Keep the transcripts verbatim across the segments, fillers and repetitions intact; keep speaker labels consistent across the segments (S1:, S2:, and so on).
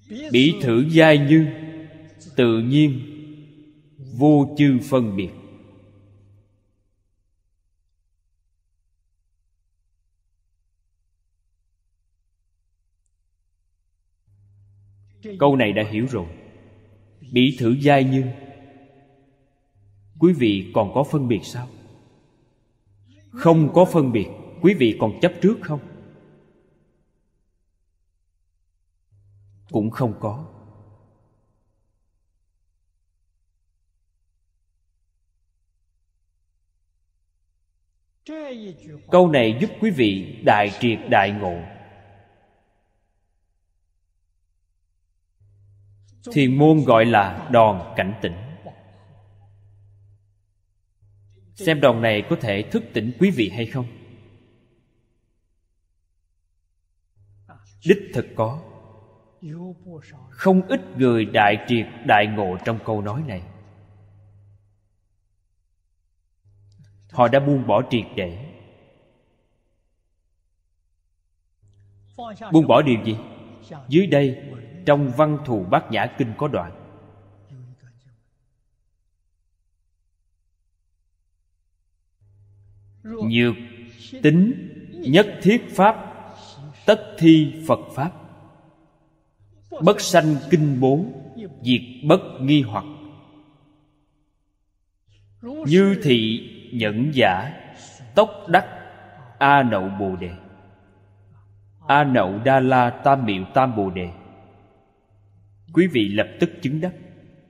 S1: Bỉ thử giai như, tự nhiên vô chư phân biệt. Câu này đã hiểu rồi. Bỉ thử giai như, quý vị còn có phân biệt sao? Không có phân biệt, quý vị còn chấp trước không? Cũng không có. Câu này giúp quý vị đại triệt đại ngộ. Thiền môn gọi là đòn cảnh tỉnh. Xem đòn này có thể thức tỉnh quý vị hay không? Đích thực có. Không ít người đại triệt đại ngộ trong câu nói này. Họ đã buông bỏ triệt để. Buông bỏ điều gì? Dưới đây trong Văn Thù Bát Nhã Kinh có đoạn: nhược tính nhất thiết pháp, tất thi Phật pháp. Bất sanh kinh bốn, diệt bất nghi hoặc. Như thị nhẫn giả, tốc đắc A Nậu Bồ Đề. A Nậu Đa La Tam Miệu Tam Bồ Đề. Quý vị lập tức chứng đắc.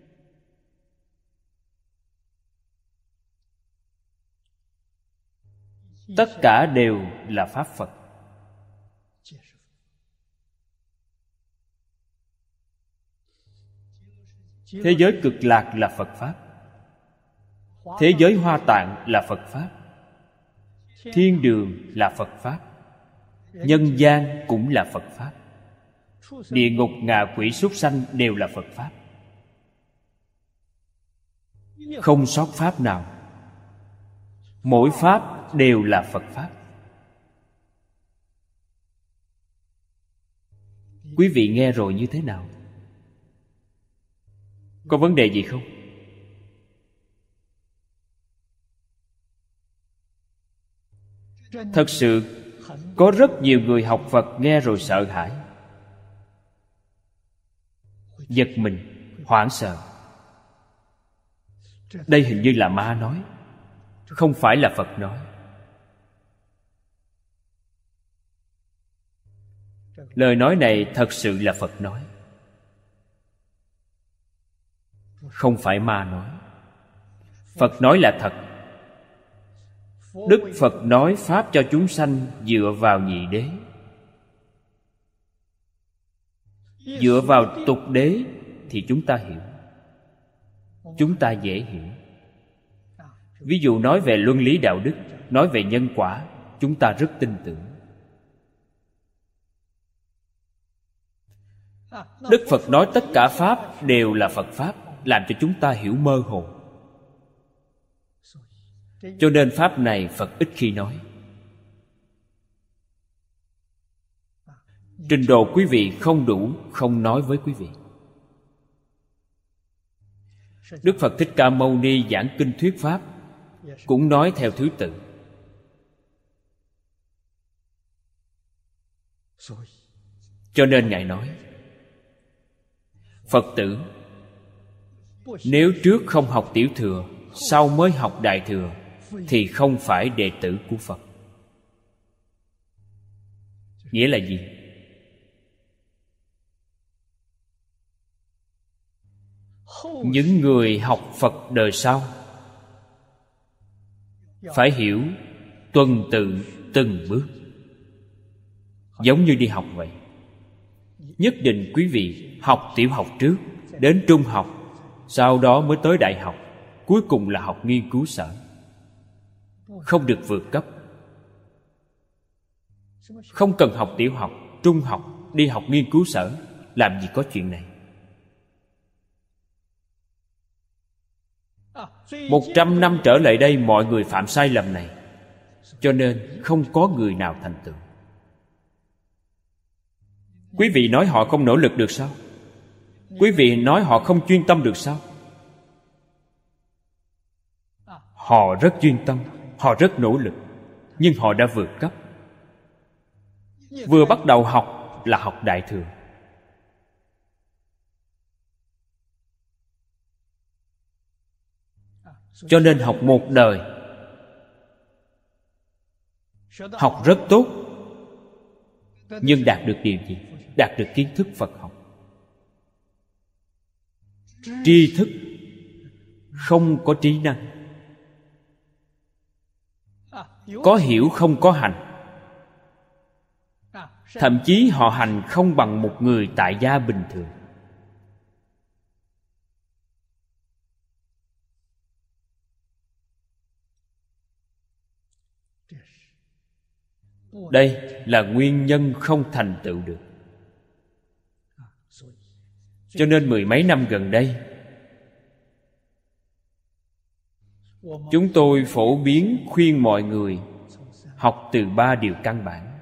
S1: Tất cả đều là pháp Phật. Thế giới Cực Lạc là Phật pháp. Thế giới Hoa Tạng là Phật pháp. Thiên đường là Phật pháp. Nhân gian cũng là Phật pháp. Địa ngục, ngạ quỷ, súc sanh đều là Phật pháp. Không sót pháp nào. Mỗi pháp đều là Phật pháp. Quý vị nghe rồi như thế nào? Có vấn đề gì không? Thật sự có rất nhiều người học Phật nghe rồi sợ hãi, giật mình, hoảng sợ. Đây hình như là ma nói, không phải là Phật nói. Lời nói này thật sự là Phật nói, không phải ma nói. Phật nói là thật. Đức Phật nói pháp cho chúng sanh dựa vào nhị đế. Dựa vào tục đế thì chúng ta hiểu, chúng ta dễ hiểu. Ví dụ nói về luân lý đạo đức, nói về nhân quả, chúng ta rất tin tưởng. Đức Phật nói tất cả pháp đều là Phật pháp, làm cho chúng ta hiểu mơ hồ. Cho nên pháp này Phật ít khi nói. Trình độ quý vị không đủ, không nói với quý vị. Đức Phật Thích Ca Mâu Ni giảng kinh thuyết pháp cũng nói theo thứ tự. Cho nên Ngài nói: Phật tử, nếu trước không học tiểu thừa, sau mới học đại thừa, thì không phải đệ tử của Phật. Nghĩa là gì? Những người học Phật đời sau phải hiểu tuần tự từng bước, giống như đi học vậy. Nhất định quý vị học tiểu học trước, đến trung học, sau đó mới tới đại học, cuối cùng là học nghiên cứu sở. Không được vượt cấp. Không cần học tiểu học, trung học, đi học nghiên cứu sở. Làm gì có chuyện này. Một trăm năm trở lại đây, mọi người phạm sai lầm này, cho nên không có người nào thành tựu. Quý vị nói họ không nỗ lực được sao? Quý vị nói họ không chuyên tâm được sao? Họ rất chuyên tâm, họ rất nỗ lực, nhưng họ đã vượt cấp. Vừa bắt đầu học là học Đại Thừa. Cho nên học một đời, học rất tốt, nhưng đạt được điều gì? Đạt được kiến thức Phật học. Tri thức, không có trí năng. Có hiểu không có hành. Thậm chí họ hành không bằng một người tại gia bình thường. Đây là nguyên nhân không thành tựu được. Cho nên mười mấy năm gần đây, chúng tôi phổ biến khuyên mọi người học từ ba điều căn bản.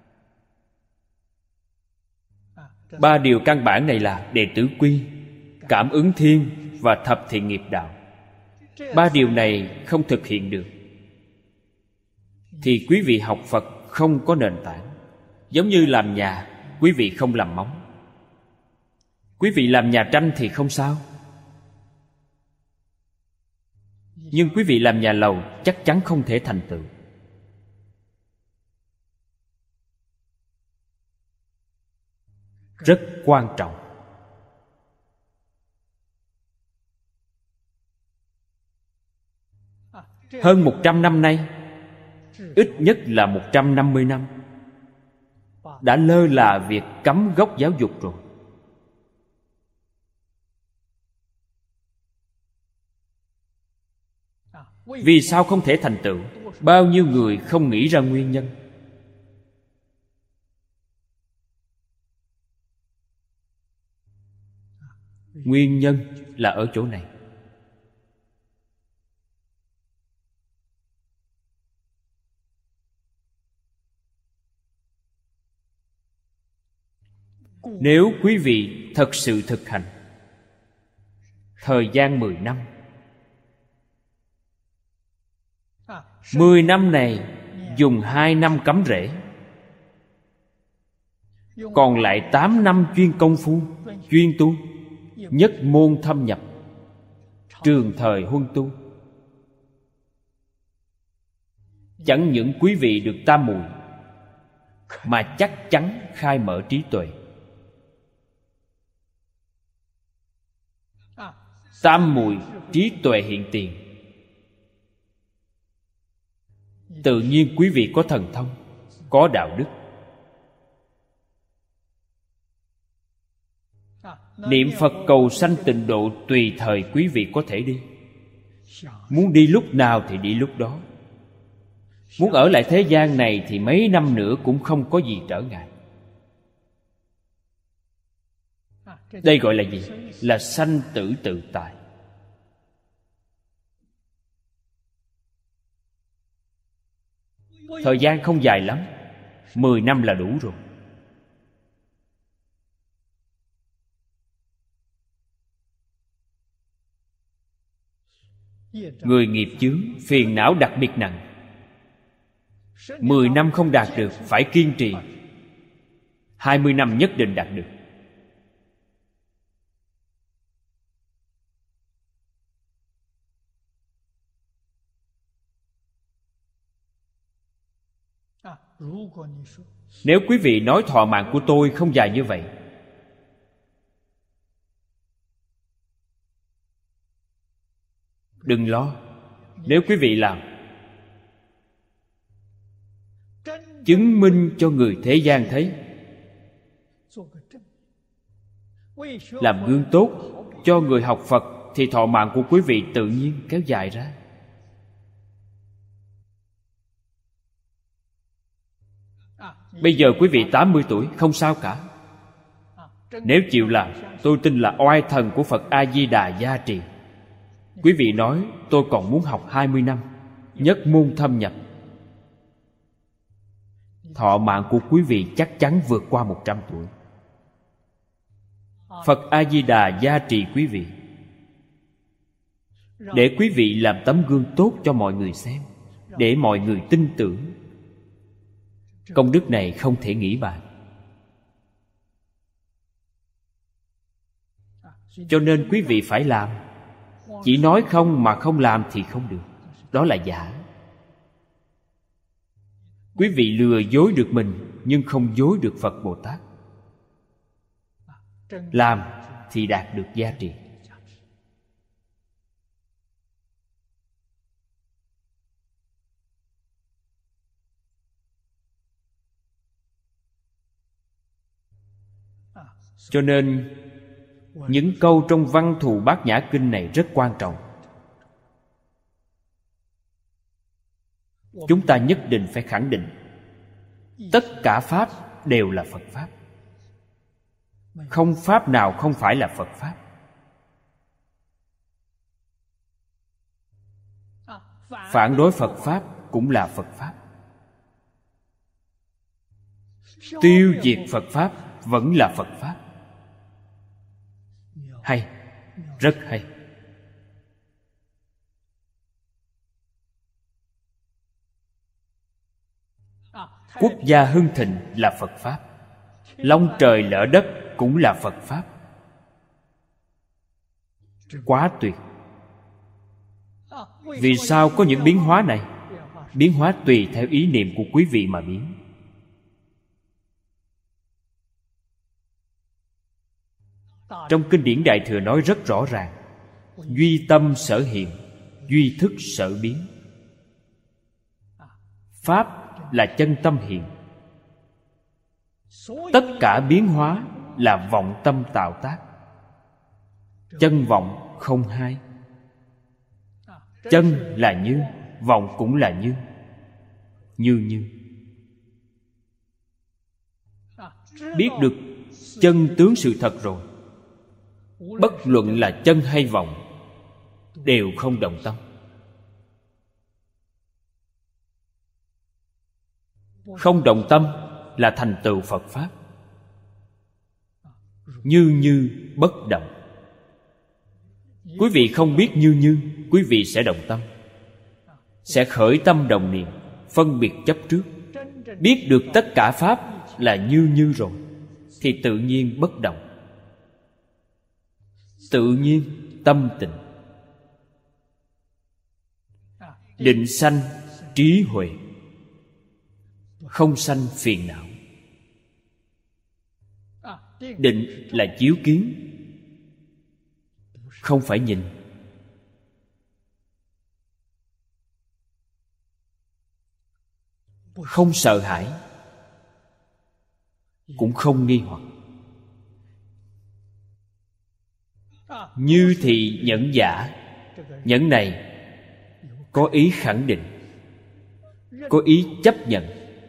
S1: Ba điều căn bản này là đệ tử quy, cảm ứng thiên và thập thiện nghiệp đạo. Ba điều này không thực hiện được thì quý vị học Phật không có nền tảng. Giống như làm nhà, quý vị không làm móng. Quý vị làm nhà tranh thì không sao, nhưng quý vị làm nhà lầu chắc chắn không thể thành tựu. Rất quan trọng. Hơn một trăm năm nay, ít nhất là một trăm năm mươi năm, đã lơ là việc cấm gốc giáo dục rồi. Vì sao không thể thành tựu? Bao nhiêu người không nghĩ ra nguyên nhân. Nguyên nhân là ở chỗ này. Nếu quý vị thật sự thực hành thời gian mười năm, mười năm này dùng hai năm cắm rễ, còn lại tám năm chuyên công phu, chuyên tu, nhất môn thâm nhập, trường thời huân tu, chẳng những quý vị được tam muội, mà chắc chắn khai mở trí tuệ. Tam muội trí tuệ hiện tiền, tự nhiên quý vị có thần thông, có đạo đức. Niệm Phật cầu sanh tịnh độ tùy thời quý vị có thể đi. Muốn đi lúc nào thì đi lúc đó. Muốn ở lại thế gian này thì mấy năm nữa cũng không có gì trở ngại. Đây gọi là gì? Là sanh tử tự tại. Thời gian không dài lắm, mười năm là đủ rồi. Người nghiệp chướng, phiền não đặc biệt nặng, mười năm không đạt được, phải kiên trì. Hai mươi năm nhất định đạt được. Nếu quý vị nói thọ mạng của tôi không dài như vậy, đừng lo. Nếu quý vị làm, chứng minh cho người thế gian thấy, làm gương tốt cho người học Phật, thì thọ mạng của quý vị tự nhiên kéo dài ra. Bây giờ quý vị tám mươi tuổi, không sao cả. Nếu chịu làm, tôi tin là oai thần của Phật A-di-đà gia trì. Quý vị nói tôi còn muốn học hai mươi năm, nhất môn thâm nhập, thọ mạng của quý vị chắc chắn vượt qua một trăm tuổi. Phật A-di-đà gia trì quý vị, để quý vị làm tấm gương tốt cho mọi người xem, để mọi người tin tưởng. Công đức này không thể nghĩ bàn. Cho nên quý vị phải làm. Chỉ nói không mà không làm thì không được. Đó là giả. Quý vị lừa dối được mình, nhưng không dối được Phật Bồ Tát. Làm thì đạt được giá trị. Cho nên những câu trong Văn Thù Bát Nhã Kinh này rất quan trọng. Chúng ta nhất định phải khẳng định tất cả Pháp đều là Phật Pháp. Không Pháp nào không phải là Phật Pháp. Phản đối Phật Pháp cũng là Phật Pháp. Tiêu diệt Phật Pháp vẫn là Phật Pháp. Hay, rất hay. Quốc gia hưng thịnh là Phật Pháp. Long trời lỡ đất cũng là Phật Pháp. Quá tuyệt. Vì sao có những biến hóa này? Biến hóa tùy theo ý niệm của quý vị mà biến. Trong Kinh điển Đại Thừa nói rất rõ ràng: duy tâm sở hiện, duy thức sở biến. Pháp là chân tâm hiện. Tất cả biến hóa là vọng tâm tạo tác. Chân vọng không hai. Chân là như, vọng cũng là như. Như như. Biết được chân tướng sự thật rồi, bất luận là chân hay vọng đều không động tâm. Không động tâm là thành tựu Phật Pháp. Như như bất động. Quý vị không biết như như, quý vị sẽ động tâm, sẽ khởi tâm đồng niệm, phân biệt chấp trước. Biết được tất cả Pháp là như như rồi thì tự nhiên bất động, tự nhiên tâm tịnh. Định sanh trí huệ, không sanh phiền não. Định là chiếu kiến, không phải nhìn. Không sợ hãi, cũng không nghi hoặc. Như thị nhẫn giả. Nhẫn này có ý khẳng định, có ý chấp nhận.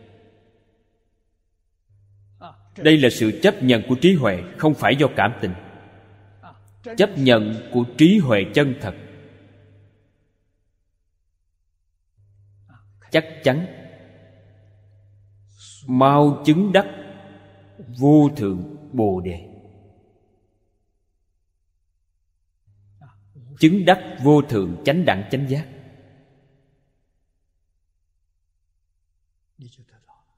S1: Đây là sự chấp nhận của trí huệ, không phải do cảm tình. Chấp nhận của trí huệ chân thật. Chắc chắn mau chứng đắc vô thượng Bồ Đề. Chứng đắc vô thượng chánh đẳng chánh giác.